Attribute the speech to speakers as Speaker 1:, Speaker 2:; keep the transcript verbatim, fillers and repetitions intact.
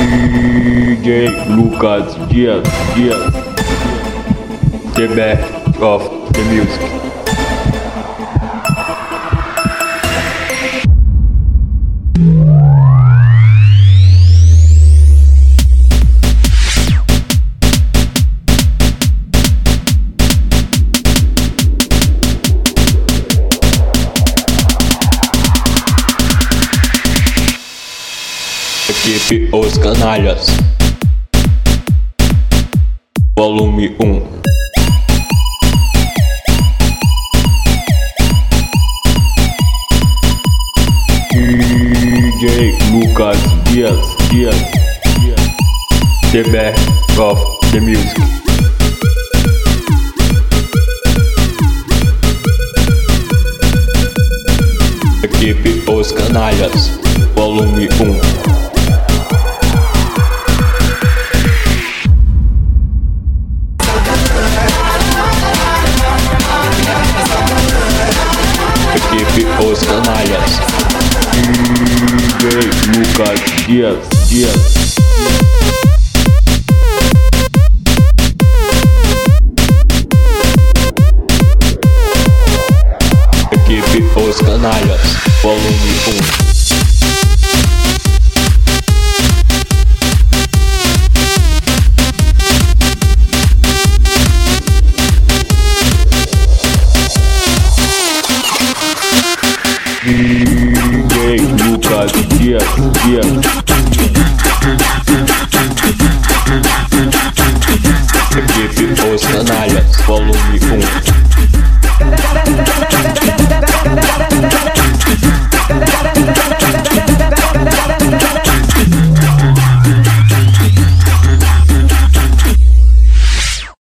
Speaker 1: D J Lucas Dias, Dias, the best of the music. Equipe Os Canalhas, volume um. D J Lucas Dias, Dias, the best of the music. Equipe Os Canalhas, volume um. Equipe Os Canalhas, D J Lucas Dias, Dias. Equipe Os Canalhas, volume um. D J Lucas Dias, Dias.